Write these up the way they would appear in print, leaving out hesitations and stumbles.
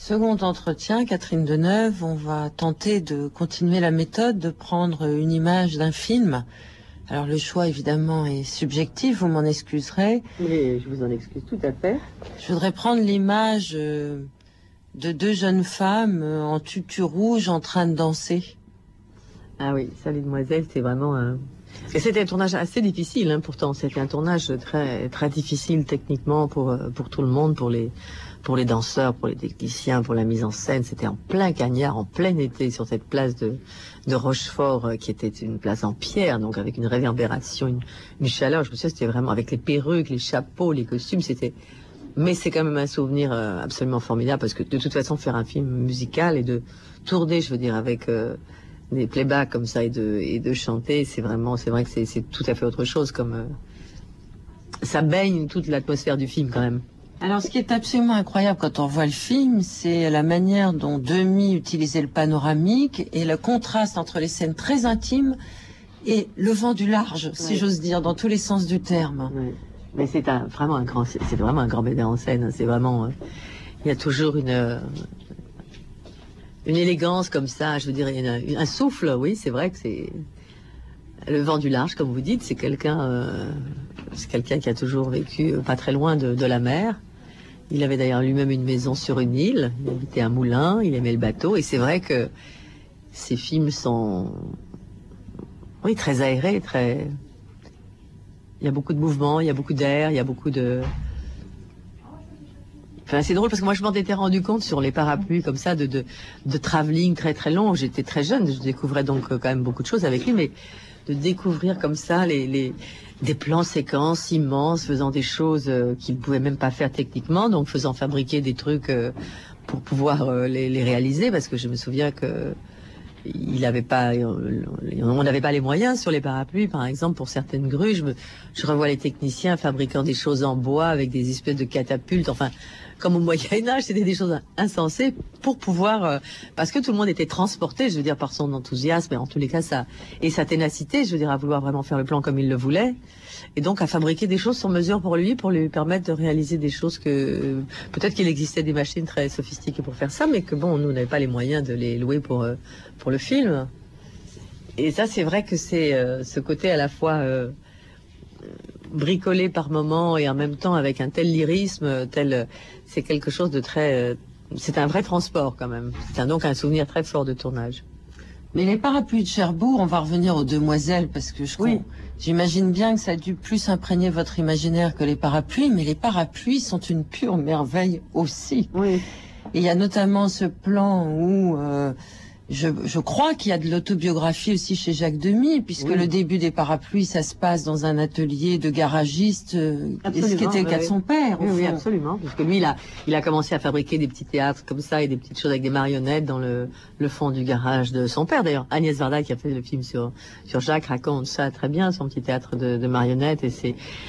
Second entretien, Catherine Deneuve, on va tenter de continuer la méthode de prendre une image d'un film. Alors le choix évidemment est subjectif, vous m'en excuserez. Mais je vous en excuse tout à fait. Je voudrais prendre l'image de deux jeunes femmes en tutu rouge en train de danser. Ah oui, ça les demoiselles, c'est vraiment un... Et c'était un tournage assez difficile, hein, pourtant. C'était un tournage très, très difficile techniquement pour tout le monde, pour les danseurs, pour les techniciens, pour la mise en scène. C'était en plein cagnard, en plein été, sur cette place de Rochefort, qui était une place en pierre, donc avec une réverbération, une chaleur. Je me souviens, c'était vraiment avec les perruques, les chapeaux, les costumes, c'était... Mais c'est quand même un souvenir absolument formidable, parce que de toute façon, faire un film musical et de tourner, je veux dire, avec... des playbacks comme ça et de chanter, c'est vrai que c'est tout à fait autre chose, comme ça baigne toute l'atmosphère du film quand même. Alors ce qui est absolument incroyable quand on voit le film, c'est la manière dont Demy utilisait le panoramique et le contraste entre les scènes très intimes et le vent du large, si j'ose dire, dans tous les sens du terme. Oui. Mais c'est vraiment un grand metteur en scène. C'est vraiment, il y a toujours une élégance comme ça, je veux dire, un souffle, oui, c'est vrai que c'est le vent du large, comme vous dites, c'est quelqu'un qui a toujours vécu pas très loin de la mer. Il avait d'ailleurs lui-même une maison sur une île, il habitait un moulin, il aimait le bateau, et c'est vrai que ces films sont, oui, très aérés, très... Il y a beaucoup de mouvements, il y a beaucoup d'air, il y a beaucoup de... Enfin, c'est drôle parce que moi je m'en étais rendu compte sur les parapluies comme ça de travelling très très long. J'étais très jeune, je découvrais donc quand même beaucoup de choses avec lui, mais de découvrir comme ça des plans séquences immenses, faisant des choses qu'il ne pouvait même pas faire techniquement, donc faisant fabriquer des trucs pour pouvoir les réaliser, parce que je me souviens que on n'avait pas les moyens sur les parapluies, par exemple, pour certaines grues. Je revois les techniciens fabriquant des choses en bois avec des espèces de catapultes, enfin, comme au Moyen-Âge, c'était des choses insensées pour pouvoir, parce que tout le monde était transporté, je veux dire, par son enthousiasme, et en tous les cas, et sa ténacité, je veux dire, à vouloir vraiment faire le plan comme il le voulait, et donc à fabriquer des choses sur mesure pour lui permettre de réaliser des choses que, peut-être qu'il existait des machines très sophistiquées pour faire ça, mais que bon, nous n'avions pas les moyens de les louer pour le film. Et ça, c'est vrai que c'est ce côté à la fois bricolé par moments et en même temps avec un tel lyrisme, c'est quelque chose de très... c'est un vrai transport quand même. C'est donc un souvenir très fort de tournage. Mais les parapluies de Cherbourg, on va revenir aux demoiselles, parce que j'imagine bien que ça a dû plus imprégner votre imaginaire que les parapluies, mais les parapluies sont une pure merveille aussi. Oui. Et il y a notamment ce plan où... Je crois qu'il y a de l'autobiographie aussi chez Jacques Demy, puisque le début des parapluies, ça se passe dans un atelier de garagiste, ce qui était le cas de son père. Oui, absolument. Parce que lui, il a commencé à fabriquer des petits théâtres comme ça et des petites choses avec des marionnettes dans le fond du garage de son père. D'ailleurs, Agnès Varda, qui a fait le film sur Jacques, raconte ça très bien, son petit théâtre de marionnettes. Et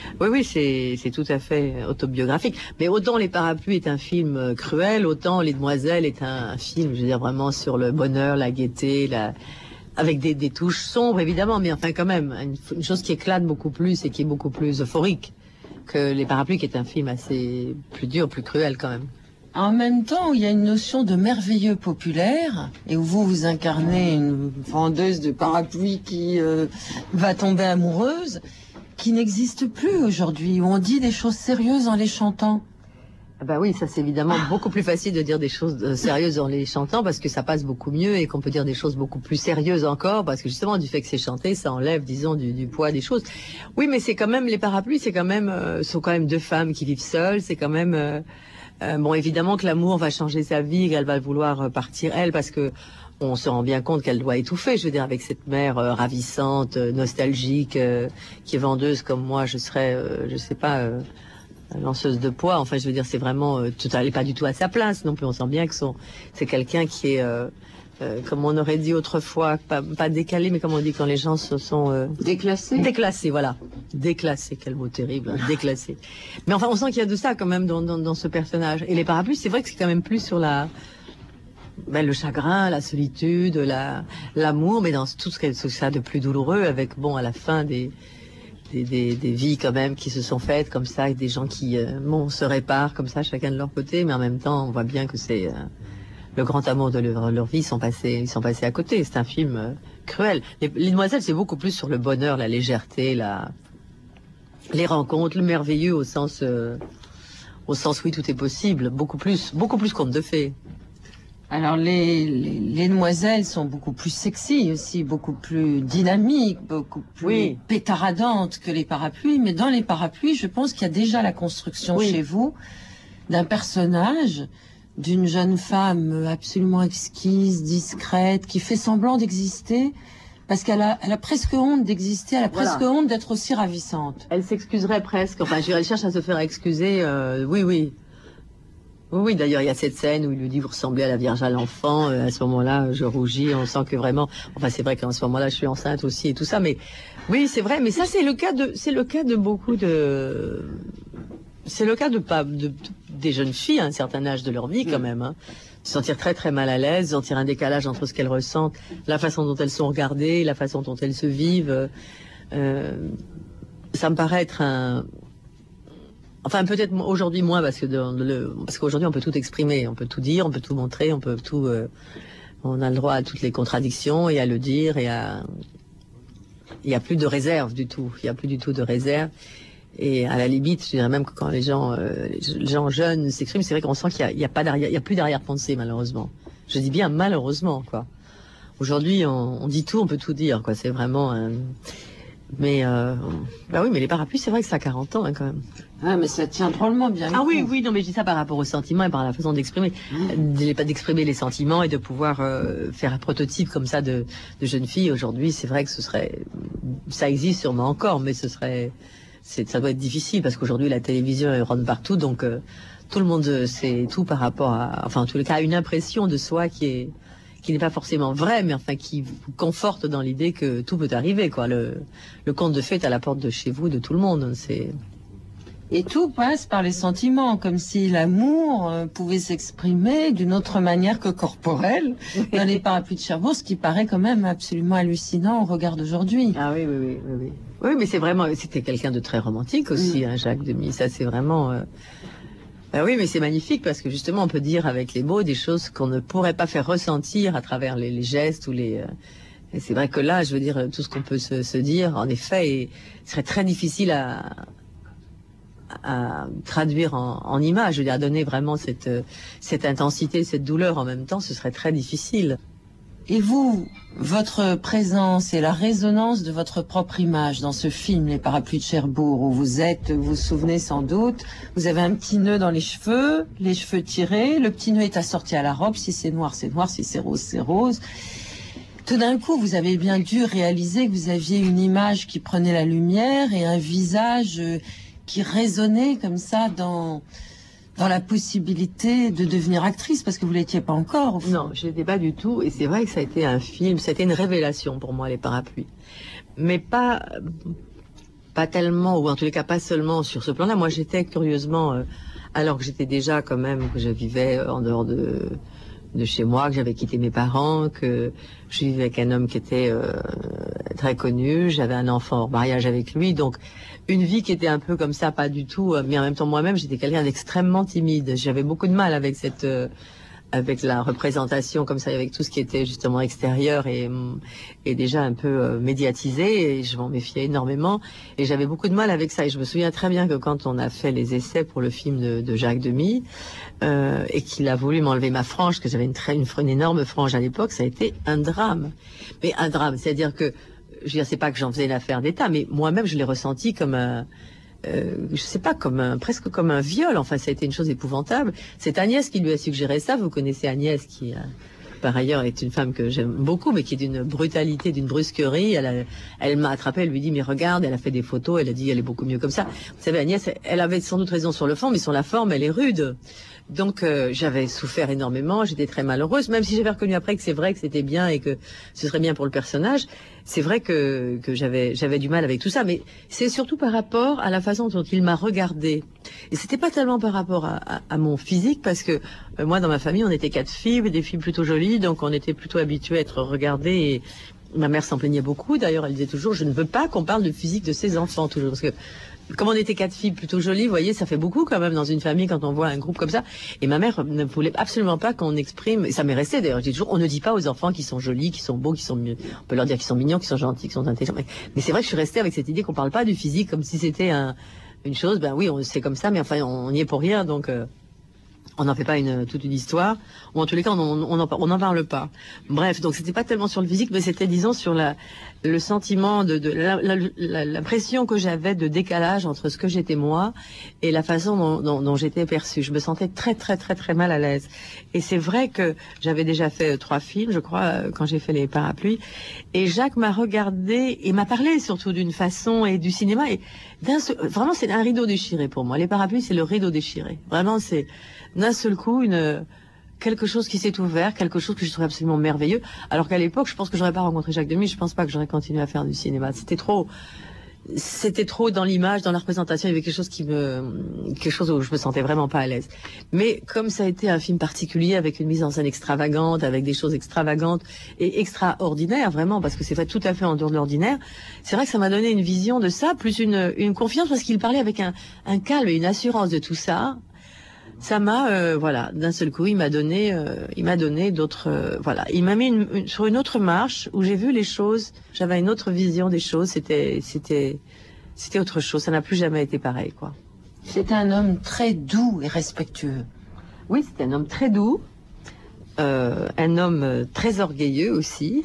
c'est tout à fait autobiographique. Mais autant Les Parapluies est un film cruel, autant Les Demoiselles est un film, je veux dire, vraiment sur le bonheur, la gaieté, avec des touches sombres évidemment, mais enfin quand même une chose qui éclate beaucoup plus et qui est beaucoup plus euphorique que Les Parapluies, qui est un film assez plus dur, plus cruel quand même. En même temps, il y a une notion de merveilleux populaire, et où vous incarnez une vendeuse de parapluies qui va tomber amoureuse, qui n'existe plus aujourd'hui, où on dit des choses sérieuses en les chantant. Bah oui, ça c'est évidemment beaucoup plus facile de dire des choses sérieuses en les chantant, parce que ça passe beaucoup mieux et qu'on peut dire des choses beaucoup plus sérieuses encore, parce que justement du fait que c'est chanté, ça enlève, disons, du poids des choses. Oui, mais c'est quand même, Les Parapluies, c'est quand même, sont quand même deux femmes qui vivent seules, c'est quand même, bon, évidemment que l'amour va changer sa vie, qu'elle va vouloir partir elle, parce que on se rend bien compte qu'elle doit étouffer, je veux dire, avec cette mère ravissante, nostalgique, qui est vendeuse comme moi, je serais, je sais pas, lanceuse de poids. Enfin, je veux dire, c'est vraiment, elle n'est pas du tout à sa place non plus. On sent bien que c'est quelqu'un qui est, comme on aurait dit autrefois, pas décalé, mais comme on dit quand les gens se sont déclassés, voilà. Déclassé, quel mot terrible, déclassé. Mais enfin, on sent qu'il y a de ça quand même dans ce personnage. Et Les Parapluies, c'est vrai que c'est quand même plus sur le chagrin, la solitude, l'amour, mais dans tout ce ça a de plus douloureux, avec, bon, à la fin des vies quand même qui se sont faites comme ça, et des gens qui se réparent comme ça, chacun de leur côté, mais en même temps, on voit bien que c'est le grand amour de leur vie, ils sont passés à côté. C'est un film cruel. Les Demoiselles, c'est beaucoup plus sur le bonheur, la légèreté, les rencontres, le merveilleux au sens oui, tout est possible. Beaucoup plus conte de fées. Alors les demoiselles sont beaucoup plus sexy aussi, beaucoup plus dynamiques, beaucoup plus pétaradantes que les parapluies. Mais dans les parapluies, je pense qu'il y a déjà la construction chez vous d'un personnage, d'une jeune femme absolument exquise, discrète, qui fait semblant d'exister parce qu'elle a presque honte d'exister, elle a presque honte d'être aussi ravissante. Elle s'excuserait presque. Enfin, elle cherche à se faire excuser. Oui. Oui, d'ailleurs, il y a cette scène où il lui dit vous ressemblez à la Vierge à l'enfant. À ce moment-là, je rougis. On sent que vraiment. Enfin, c'est vrai qu'en ce moment-là, je suis enceinte aussi et tout ça. Mais oui, c'est vrai. Mais ça, c'est le cas de beaucoup de. C'est le cas des jeunes filles à un certain âge de leur vie quand même. Hein. Se sentir très très mal à l'aise, sentir un décalage entre ce qu'elles ressentent, la façon dont elles sont regardées, la façon dont elles se vivent. Ça me paraît être un. Enfin, peut-être aujourd'hui moins parce qu'aujourd'hui on peut tout exprimer, on peut tout dire, on peut tout montrer, on peut tout. On a le droit à toutes les contradictions et à le dire il y a plus de réserve du tout. Il y a plus du tout de réserve. Et à la limite, je dirais même que quand les gens jeunes s'expriment, c'est vrai qu'on sent qu'il y a plus d'arrière-pensée malheureusement. Je dis bien malheureusement quoi. Aujourd'hui, on dit tout, on peut tout dire quoi. C'est vraiment. Mais oui, mais les parapluies, c'est vrai que ça a 40 ans hein, quand même. Ah, mais ça tient drôlement bien. Ah oui, non, mais je dis ça par rapport aux sentiments et par la façon d'exprimer, d'exprimer les sentiments et de pouvoir faire un prototype comme ça de jeune fille. Aujourd'hui, c'est vrai que ça existe sûrement encore, mais ça doit être difficile parce qu'aujourd'hui la télévision elle rentre partout, donc tout le monde sait tout par rapport à, enfin en tous les cas, une impression de soi qui n'est pas forcément vraie, mais enfin qui vous conforte dans l'idée que tout peut arriver, quoi. Le conte de fées est à la porte de chez vous, de tout le monde. Et tout passe par les sentiments, comme si l'amour pouvait s'exprimer d'une autre manière que corporelle dans les parapluies de Cherbourg, ce qui paraît quand même absolument hallucinant au regard d'aujourd'hui. Ah oui. Oui, mais c'était quelqu'un de très romantique aussi, hein, Jacques Demy. Ça, c'est vraiment. Oui, mais c'est magnifique parce que justement, on peut dire avec les mots des choses qu'on ne pourrait pas faire ressentir à travers les gestes ou les. Et c'est vrai que là, je veux dire, tout ce qu'on peut se dire, en effet, serait très difficile à traduire en images. Je veux dire, à donner vraiment cette intensité, cette douleur en même temps, ce serait très difficile. Et vous, votre présence et la résonance de votre propre image dans ce film, Les Parapluies de Cherbourg, où vous vous souvenez sans doute, vous avez un petit nœud dans les cheveux tirés, le petit nœud est assorti à la robe, si c'est noir, c'est noir, si c'est rose, c'est rose. Tout d'un coup, vous avez bien dû réaliser que vous aviez une image qui prenait la lumière et un visage qui résonnait comme ça dans la possibilité de devenir actrice, parce que vous l'étiez pas encore. Non, je l'étais pas du tout, et c'est vrai que ça a été un film, ça a été une révélation pour moi, Les Parapluies. Mais pas tellement, ou en tous les cas pas seulement sur ce plan-là. Moi, j'étais curieusement, alors que j'étais déjà quand même, que je vivais en dehors de chez moi, que j'avais quitté mes parents, que je vivais avec un homme qui était très connu, j'avais un enfant hors mariage avec lui, donc une vie qui était un peu comme ça, pas du tout, mais en même temps moi-même j'étais quelqu'un d'extrêmement timide, j'avais beaucoup de mal avec avec la représentation comme ça, avec tout ce qui était justement extérieur et déjà un peu médiatisé, et je m'en méfiais énormément, et j'avais beaucoup de mal avec ça. Et je me souviens très bien que quand on a fait les essais pour le film de Jacques Demy, et qu'il a voulu m'enlever ma frange, parce que j'avais une énorme frange à l'époque, ça a été un drame. Mais un drame, c'est-à-dire que, je veux dire, c'est pas que j'en faisais une affaire d'État, mais moi-même je l'ai ressenti comme je sais pas, presque comme un viol. Enfin, ça a été une chose épouvantable. C'est Agnès qui lui a suggéré ça. Vous connaissez Agnès, qui par ailleurs est une femme que j'aime beaucoup, mais qui est d'une brutalité, d'une brusquerie. Elle m'a attrapée, elle lui dit mais regarde, elle a fait des photos, elle a dit elle est beaucoup mieux comme ça. Vous savez, Agnès, elle avait sans doute raison sur le fond, mais sur la forme, elle est rude. Donc j'avais souffert énormément, j'étais très malheureuse, même si j'avais reconnu après que c'est vrai que c'était bien et que ce serait bien pour le personnage. C'est vrai que j'avais du mal avec tout ça, mais c'est surtout par rapport à la façon dont il m'a regardée. Et c'était pas tellement par rapport à mon physique, parce que moi dans ma famille on était 4 filles, des filles plutôt jolies, donc on était plutôt habitués à être regardées. Et ma mère s'en plaignait beaucoup. D'ailleurs, elle disait toujours, je ne veux pas qu'on parle de physique de ses enfants, toujours, parce que comme on était 4 filles plutôt jolies, vous voyez, ça fait beaucoup quand même dans une famille quand on voit un groupe comme ça. Et ma mère ne voulait absolument pas qu'on exprime, et ça m'est resté d'ailleurs, je dis toujours, on ne dit pas aux enfants qui sont jolis, qui sont beaux, qui sont mieux. On peut leur dire qu'ils sont mignons, qu'ils sont gentils, qu'ils sont intelligents. Mais c'est vrai que je suis restée avec cette idée qu'on parle pas du physique comme si c'était une chose, ben oui, c'est comme ça, mais enfin, on n'y est pour rien, donc... on n'en fait pas toute une histoire, ou en tous les cas, on n'en parle pas. Bref, donc c'était pas tellement sur le physique, mais c'était, disons, sur le sentiment l'impression que j'avais de décalage entre ce que j'étais moi et la façon dont j'étais perçue. Je me sentais très, très, très, très mal à l'aise. Et c'est vrai que j'avais déjà fait 3 films, je crois, quand j'ai fait Les Parapluies. Et Jacques m'a regardé et m'a parlé surtout d'une façon et du cinéma. Et vraiment, c'est un rideau déchiré pour moi. Les Parapluies, c'est le rideau déchiré. Vraiment, c'est d'un seul coup quelque chose qui s'est ouvert, quelque chose que je trouvais absolument merveilleux. Alors qu'à l'époque, je pense que j'aurais pas rencontré Jacques Demy, je pense pas que j'aurais continué à faire du cinéma. C'était trop dans l'image, dans la représentation, il y avait quelque chose où je me sentais vraiment pas à l'aise. Mais comme ça a été un film particulier avec une mise en scène extravagante, avec des choses extravagantes et extraordinaires, vraiment, parce que c'est fait tout à fait en dehors de l'ordinaire, c'est vrai que ça m'a donné une vision de ça, plus une confiance, parce qu'il parlait avec un calme et une assurance de tout ça. Ça m'a, voilà, d'un seul coup, il m'a donné d'autres, voilà, il m'a mis sur une autre marche où j'ai vu les choses, j'avais une autre vision des choses, c'était autre chose, ça n'a plus jamais été pareil, quoi. C'est un homme très doux et respectueux. Oui, c'est un homme très doux, un homme très orgueilleux aussi.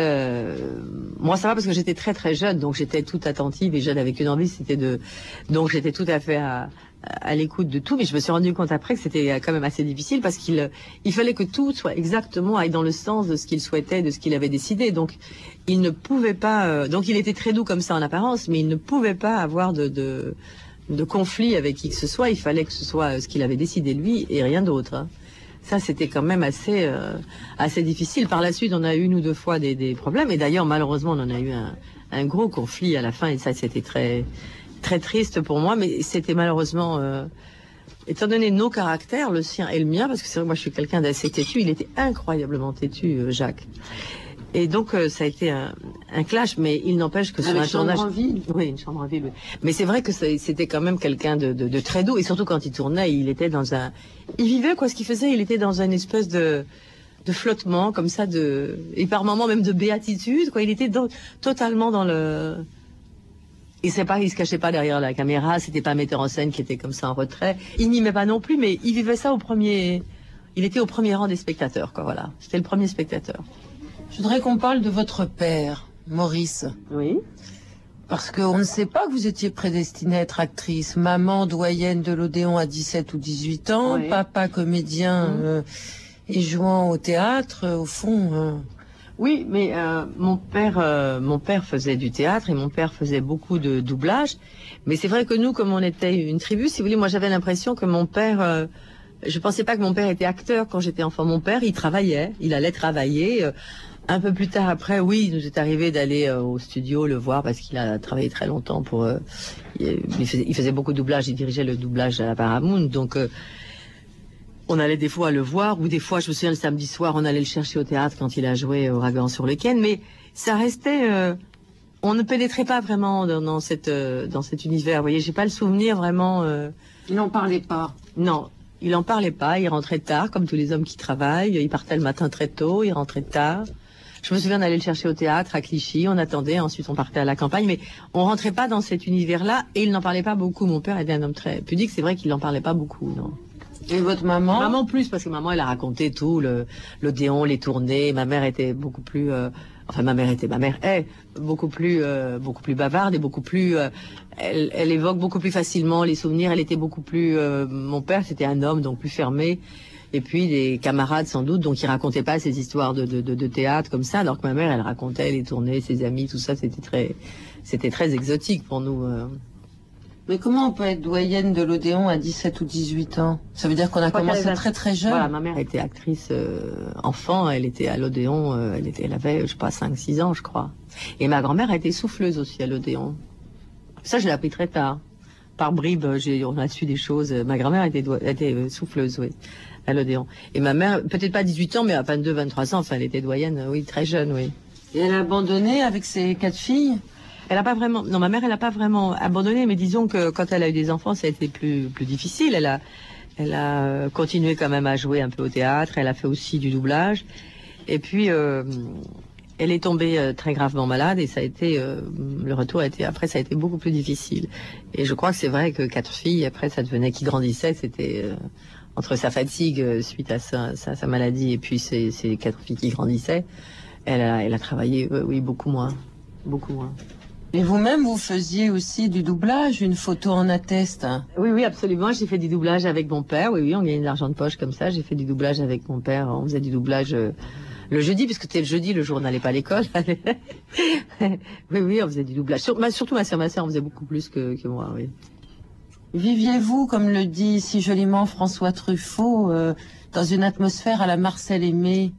Moi, ça va parce que j'étais très très jeune, donc j'étais toute attentive et jeune avec une envie, donc j'étais tout à fait à l'écoute de tout, mais je me suis rendu compte après que c'était quand même assez difficile parce qu'il fallait que tout soit exactement aille dans le sens de ce qu'il souhaitait, de ce qu'il avait décidé. Donc il ne pouvait pas, donc il était très doux comme ça en apparence, mais il ne pouvait pas avoir de conflit avec qui que ce soit. Il fallait que ce soit ce qu'il avait décidé lui et rien d'autre, hein. Ça, c'était quand même assez difficile. Par la suite, on a eu 1 ou 2 fois des problèmes, et d'ailleurs malheureusement on en a eu un gros conflit à la fin, et ça c'était très très triste pour moi, mais c'était malheureusement, étant donné nos caractères, le sien et le mien, parce que c'est vrai que moi je suis quelqu'un d'assez têtu, il était incroyablement têtu, Jacques. Et donc ça a été un clash, mais il n'empêche que sur un tournage... Oui, une chambre en ville, oui. Mais c'est vrai que c'était quand même quelqu'un de très doux, et surtout quand il tournait, il était il vivait, quoi, ce qu'il faisait, il était dans une espèce de flottement, comme ça, et par moments même de béatitude, quoi. Il était totalement dans le... Il se cachait pas derrière la caméra, c'était pas un metteur en scène qui était comme ça en retrait. Il n'y met pas non plus, mais il vivait ça il était au premier rang des spectateurs, quoi, voilà. C'était le premier spectateur. Je voudrais qu'on parle de votre père, Maurice. Oui. Parce qu'on ne sait pas que vous étiez prédestinée à être actrice. Maman doyenne de l'Odéon à 17 ou 18 ans, oui. Papa comédien et jouant au théâtre, au fond... Oui, mais mon père faisait du théâtre et mon père faisait beaucoup de doublage. Mais c'est vrai que nous, comme on était une tribu, si vous voulez, moi j'avais l'impression que mon père... je pensais pas que mon père était acteur quand j'étais enfant. Mon père, il allait travailler. Un peu plus tard après, oui, il nous est arrivé d'aller au studio le voir parce qu'il a travaillé très longtemps pour... il faisait beaucoup de doublage, il dirigeait le doublage à la Paramount, donc... on allait des fois le voir, ou des fois, je me souviens, le samedi soir, on allait le chercher au théâtre quand il a joué Ouragan sur le Ken, mais ça restait... on ne pénétrait pas vraiment dans cet univers, vous voyez, j'ai pas le souvenir vraiment... Il n'en parlait pas. Non, il en parlait pas, il rentrait tard, comme tous les hommes qui travaillent, il partait le matin très tôt, il rentrait tard. Je me souviens d'aller le chercher au théâtre, à Clichy, on attendait, ensuite on partait à la campagne, mais on rentrait pas dans cet univers-là, et il n'en parlait pas beaucoup. Mon père était un homme très pudique, c'est vrai qu'il n'en parlait pas beaucoup, non. Et votre maman? Maman plus, parce que maman, elle a raconté tout, l'Odéon, les tournées. Ma mère était beaucoup plus, ma mère est beaucoup plus bavarde et beaucoup plus, elle évoque beaucoup plus facilement les souvenirs. Elle était beaucoup plus, mon père, c'était un homme, donc plus fermé. Et puis des camarades sans doute, donc il racontait pas ces histoires de théâtre comme ça, alors que ma mère, elle racontait les tournées, ses amis, tout ça, c'était très exotique pour nous. Mais comment on peut être doyenne de l'Odéon à 17 ou 18 ans? Ça veut dire qu'on a commencé très très jeune. Voilà, ma mère était actrice enfant, elle était à l'Odéon, elle avait, je sais pas, 5-6 ans, je crois. Et ma grand-mère a été souffleuse aussi à l'Odéon. Ça, je l'ai appris très tard. Par bribes, on a su des choses. Ma grand-mère était souffleuse, oui, à l'Odéon. Et ma mère, peut-être pas à 18 ans, mais à 22, 23 ans, enfin, elle était doyenne, oui, très jeune, oui. Et elle a abandonné avec ses 4 filles? Elle a pas vraiment, non, ma mère, elle a pas vraiment abandonné, mais disons que quand elle a eu des enfants, ça a été plus difficile. Elle a continué quand même à jouer un peu au théâtre. Elle a fait aussi du doublage. Et puis, elle est tombée très gravement malade et ça a été, le retour a été, après, ça a été beaucoup plus difficile. Et je crois que c'est vrai que 4 filles, après, ça devenait, qui grandissaient, c'était, entre sa fatigue suite à sa maladie et puis ces 4 filles qui grandissaient, elle a travaillé, oui, beaucoup moins. Beaucoup moins. Et vous-même, vous faisiez aussi du doublage, une photo en atteste. Oui, oui, absolument. J'ai fait du doublage avec mon père. Oui, oui, on gagnait de l'argent de poche comme ça. J'ai fait du doublage avec mon père. On faisait du doublage le jeudi, puisque c'était le jeudi, le jour où on n'allait pas à l'école. Oui, oui, on faisait du doublage. Surtout ma sœur, on faisait beaucoup plus que moi, oui. Viviez-vous, comme le dit si joliment François Truffaut, dans une atmosphère à la Marcel Aimé?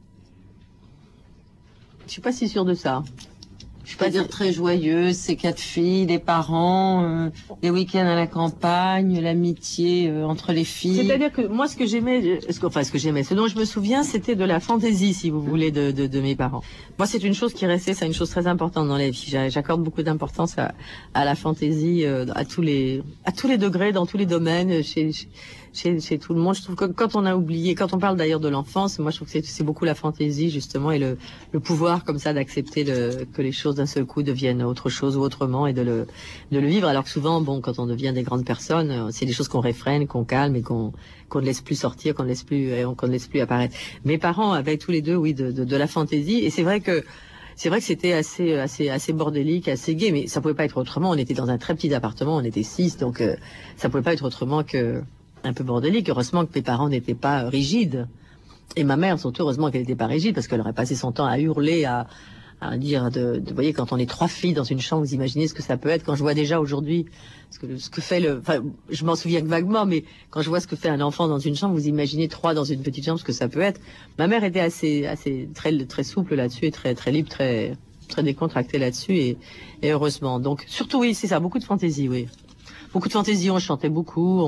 Je suis pas si sûre de ça. Je peux dire très joyeuse, ces 4 filles, les parents, les week-ends à la campagne, l'amitié entre les filles. C'est-à-dire que moi, ce que j'aimais, ce dont je me souviens, c'était de la fantaisie, si vous voulez, de mes parents. Moi, c'est une chose qui restait, c'est une chose très importante dans la vie. J'accorde beaucoup d'importance à la fantaisie, à tous les degrés, dans tous les domaines, chez tout le monde. Je trouve que quand on a oublié, quand on parle d'ailleurs de l'enfance, moi je trouve que c'est beaucoup la fantaisie justement et le pouvoir comme ça d'accepter que les choses d'un seul coup deviennent autre chose ou autrement et de le vivre. Alors que souvent, bon, quand on devient des grandes personnes, c'est des choses qu'on réfrène, qu'on calme et qu'on ne laisse plus sortir, qu'on ne laisse plus apparaître. Mes parents avaient tous les deux, oui, de la fantaisie et c'est vrai que c'était assez bordélique, assez gai, mais ça pouvait pas être autrement. On était dans un très petit appartement, on était 6, donc ça pouvait pas être autrement que un peu bordélique. Heureusement que mes parents n'étaient pas rigides. Et ma mère, surtout, heureusement qu'elle n'était pas rigide, parce qu'elle aurait passé son temps à hurler, à dire vous voyez, quand on est 3 filles dans une chambre, vous imaginez ce que ça peut être. Quand je vois déjà aujourd'hui ce que fait enfin, je m'en souviens que vaguement, mais quand je vois ce que fait un enfant dans une chambre, vous imaginez 3 dans une petite chambre, ce que ça peut être. Ma mère était assez très souple là-dessus et très libre, très décontractée là-dessus et heureusement. Donc, surtout, oui, c'est ça, beaucoup de fantaisie, oui. Beaucoup de fantaisie, on chantait beaucoup,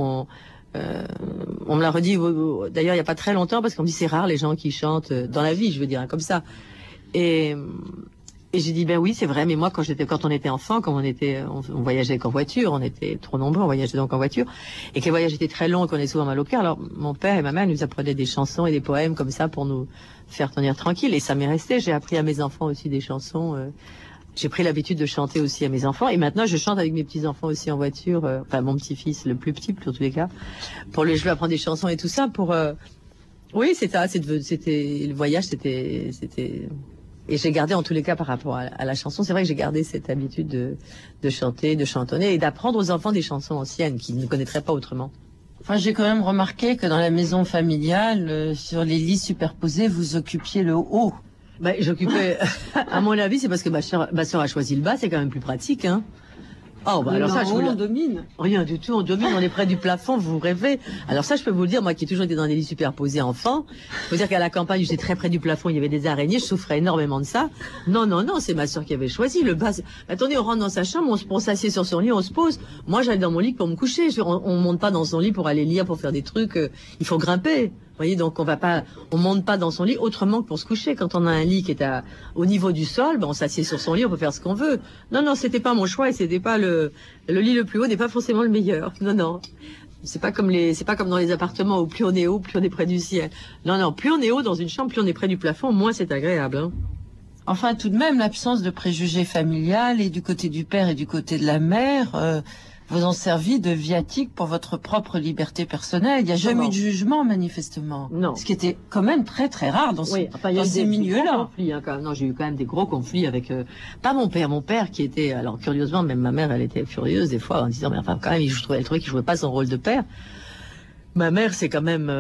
on me l'a redit d'ailleurs il y a pas très longtemps parce qu'on me dit c'est rare les gens qui chantent dans la vie, je veux dire, comme ça. Et j'ai dit ben oui, c'est vrai, mais moi quand on était enfant, quand on voyageait qu'en voiture, on était trop nombreux, on voyageait donc en voiture et que les voyages étaient très longs et qu'on est souvent mal au cœur. Alors mon père et ma mère nous apprenaient des chansons et des poèmes comme ça pour nous faire tenir tranquille et ça m'est resté. J'ai appris à mes enfants aussi des chansons. J'ai pris l'habitude de chanter aussi à mes enfants et maintenant je chante avec mes petits-enfants aussi en voiture, enfin mon petit-fils, le plus petit pour tous les cas, je lui apprends des chansons et tout ça pour oui, c'était le voyage, c'était et j'ai gardé en tous les cas par rapport à la chanson, c'est vrai que j'ai gardé cette habitude de chanter, de chantonner et d'apprendre aux enfants des chansons anciennes qu'ils ne connaîtraient pas autrement. Enfin, j'ai quand même remarqué que dans la maison familiale, sur les lits superposés, vous occupiez le haut. Ben, j'occupais, à mon avis, c'est parce que ma sœur a choisi le bas, c'est quand même plus pratique, hein. Oh, bah, alors ça, on domine. Rien du tout, on domine, on est près du plafond, vous rêvez. Alors ça, je peux vous le dire, moi qui ai toujours été dans des lits superposés enfant, faut dire qu'à la campagne, j'étais très près du plafond, il y avait des araignées, je souffrais énormément de ça. Non, c'est ma sœur qui avait choisi le bas. Attendez, on rentre dans sa chambre, on s'assied sur son lit, on se pose. Moi, j'allais dans mon lit pour me coucher. On monte pas dans son lit pour aller lire, pour faire des trucs, il faut grimper. Vous voyez, donc on monte pas dans son lit autrement que pour se coucher. Quand on a un lit qui est au niveau du sol, ben on s'assied sur son lit, on peut faire ce qu'on veut. Non, c'était pas mon choix et c'était pas le lit le plus haut n'est pas forcément le meilleur. Non. C'est pas comme dans les appartements où plus on est haut, plus on est près du ciel. Non, plus on est haut dans une chambre, plus on est près du plafond, moins c'est agréable, hein. Enfin, tout de même, l'absence de préjugés familial et du côté du père et du côté de la mère, vous ont servi de viatique pour votre propre liberté personnelle. Il n'y a jamais eu de jugement, manifestement. Non. Ce qui était quand même très, très rare dans ces milieux-là. Non, j'ai eu quand même des gros conflits avec, pas mon père qui était, alors curieusement, même ma mère, elle était furieuse des fois en disant, mais enfin, quand même, elle trouvait qu'il jouait pas son rôle de père. Ma mère s'est quand même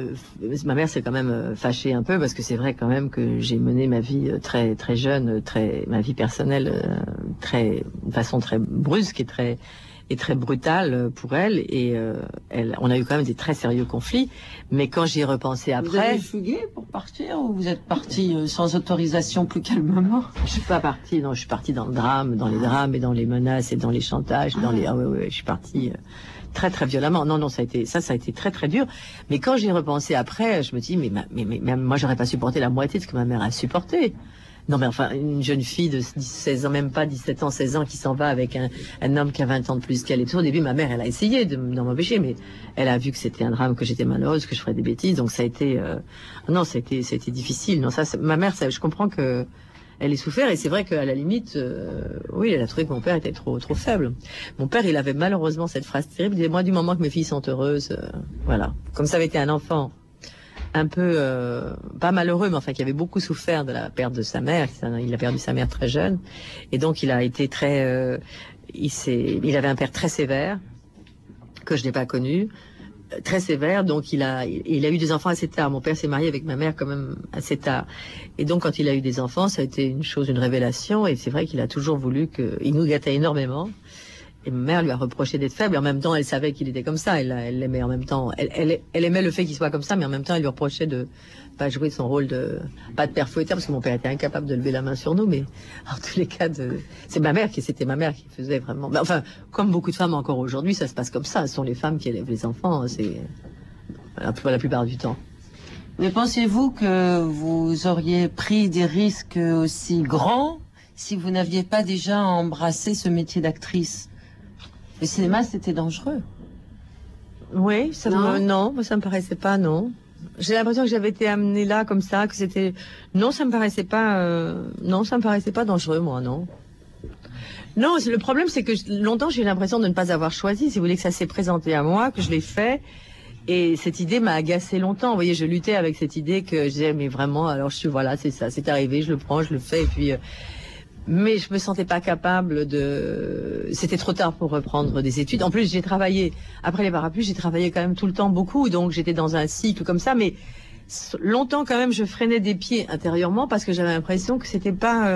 fâchée un peu parce que c'est vrai quand même que j'ai mené ma vie très, très jeune, ma vie personnelle, de façon très brusque et très brutale pour elle et on a eu quand même des très sérieux conflits, mais quand j'y ai repensé après... Vous avez fugué pour partir ou vous êtes parti sans autorisation plus calmement? Je suis pas partie, non, je suis partie dans le drame, dans les drames et dans les menaces et dans les chantages, je suis partie très très violemment. Non, ça a été très très dur, mais quand j'y ai repensé après, je me dis mais moi j'aurais pas supporté la moitié de ce que ma mère a supporté. Non, mais enfin, une jeune fille de 16 ans, même pas 17 ans, 16 ans, qui s'en va avec un homme qui a 20 ans de plus qu'elle et tout. Au début, ma mère, elle a essayé d'en m'empêcher, mais elle a vu que c'était un drame, que j'étais malheureuse, que je ferais des bêtises. Donc ça a été, non, ça a été difficile. Non, ça, ma mère, ça, je comprends que elle ait souffert, et c'est vrai qu'à la limite, oui, elle a trouvé que mon père était trop faible. Mon père, il avait malheureusement cette phrase terrible. Il disait, moi, du moment que mes filles sont heureuses, voilà. Comme ça avait été un enfant un peu, pas malheureux, mais enfin qui avait beaucoup souffert de la perte de sa mère. Il a perdu sa mère très jeune, et donc il a été très, il avait un père très sévère que je n'ai pas connu, très sévère. Donc il a eu des enfants assez tard. Mon père s'est marié avec ma mère quand même assez tard, et donc quand il a eu des enfants, ça a été une révélation. Et c'est vrai qu'il a toujours voulu il nous gâtait énormément. Et ma mère lui a reproché d'être faible, et en même temps, elle savait qu'il était comme ça. Elle l'aimait en même temps. Elle aimait le fait qu'il soit comme ça, mais en même temps, elle lui reprochait de pas jouer son rôle pas de père fouetteur, parce que mon père était incapable de lever la main sur nous, mais en tous les cas, c'était ma mère qui faisait vraiment. Enfin, comme beaucoup de femmes encore aujourd'hui, ça se passe comme ça. Ce sont les femmes qui élèvent les enfants, c'est la plupart du temps. Mais pensez-vous que vous auriez pris des risques aussi grands si vous n'aviez pas déjà embrassé ce métier d'actrice? Le cinéma, c'était dangereux. Oui, non, ça me paraissait pas, non. J'ai l'impression que j'avais été amenée là comme ça, que c'était. Non, ça me paraissait pas dangereux, moi, non. Non, le problème, c'est que longtemps j'ai eu l'impression de ne pas avoir choisi. Si vous voulez, que ça s'est présenté à moi, que je l'ai fait, et cette idée m'a agacée longtemps. Vous voyez, je luttais avec cette idée que je disais, mais vraiment, alors voilà, c'est ça, c'est arrivé, je le prends, je le fais, et puis. Mais je me sentais pas capable c'était trop tard pour reprendre des études. En plus, j'ai travaillé, après les parapluies, j'ai travaillé quand même tout le temps beaucoup, donc j'étais dans un cycle comme ça, mais longtemps quand même, je freinais des pieds intérieurement parce que j'avais l'impression que c'était pas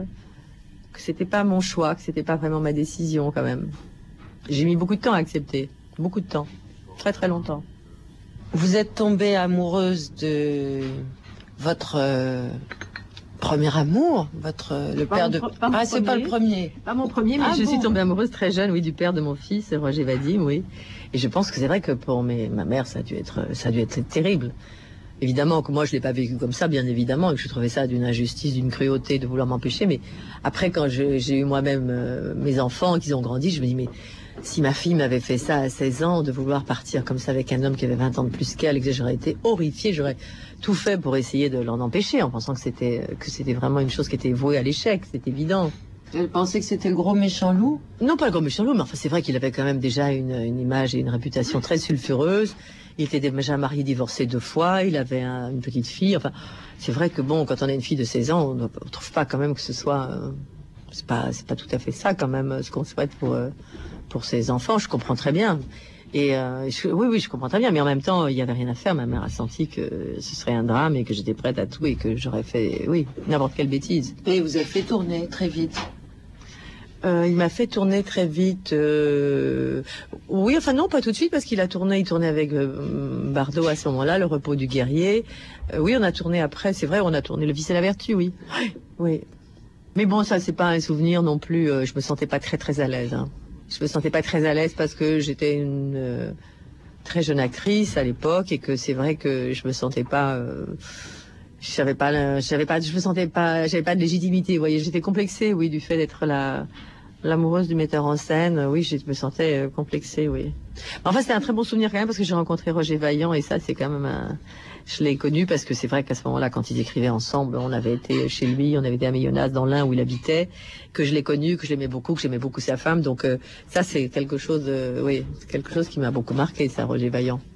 mon choix, que c'était pas vraiment ma décision quand même. J'ai mis beaucoup de temps à accepter. Beaucoup de temps. Très très longtemps. Vous êtes tombée amoureuse de votre premier amour, le père de... Ah, c'est pas le premier. Pas mon premier, mais je suis tombée amoureuse très jeune, oui, du père de mon fils, Roger Vadim, oui. Et je pense que c'est vrai que pour ma mère, ça a dû être terrible. Évidemment que moi, je l'ai pas vécu comme ça, bien évidemment, et que je trouvais ça d'une injustice, d'une cruauté de vouloir m'empêcher. Mais après, quand j'ai eu moi-même mes enfants, qu'ils ont grandi, je me dis, mais si ma fille m'avait fait ça à 16 ans, de vouloir partir comme ça avec un homme qui avait 20 ans de plus qu'elle, et que j'aurais été horrifiée, j'aurais tout fait pour essayer de l'en empêcher, en pensant que c'était vraiment une chose qui était vouée à l'échec, c'est évident. Elle pensait que c'était le gros méchant loup? Non, pas le gros méchant loup, mais enfin, c'est vrai qu'il avait quand même déjà une image et une réputation très sulfureuse. Il était déjà marié, divorcé 2 fois, il avait une petite fille. Enfin, c'est vrai que bon, quand on a une fille de 16 ans, on ne trouve pas quand même que ce soit... c'est pas tout à fait ça quand même, ce qu'on souhaite pour ses enfants. Je comprends très bien. Et oui, je comprends très bien. Mais en même temps, il n'y avait rien à faire. Ma mère a senti que ce serait un drame et que j'étais prête à tout et que j'aurais fait, oui, n'importe quelle bêtise. Et vous avez fait tourner très vite. Il m'a fait tourner très vite. Oui, enfin non, pas tout de suite, parce il tournait avec Bardot à ce moment-là, Le Repos du guerrier. Oui, on a tourné après, c'est vrai, on a tourné Le Vice et la Vertu, oui. Oui. Mais bon, ça, c'est pas un souvenir non plus. Je me sentais pas très très à l'aise. Hein. Je me sentais pas très à l'aise parce que j'étais une très jeune actrice à l'époque, et que c'est vrai que je me sentais pas. J'avais pas de légitimité. Vous voyez, j'étais complexée, oui, du fait d'être l'amoureuse du metteur en scène. Oui, je me sentais complexée, oui. Enfin, c'était un très bon souvenir quand même, parce que j'ai rencontré Roger Vaillant, et ça, c'est quand même je l'ai connu parce que c'est vrai qu'à ce moment-là, quand ils écrivaient ensemble, on avait été chez lui, on avait été à Millonnaz dans l'Ain où il habitait, que je l'ai connu, que je l'aimais beaucoup, que j'aimais beaucoup sa femme. Donc ça, c'est quelque chose, oui, quelque chose qui m'a beaucoup marqué, ça, Roger Vaillant.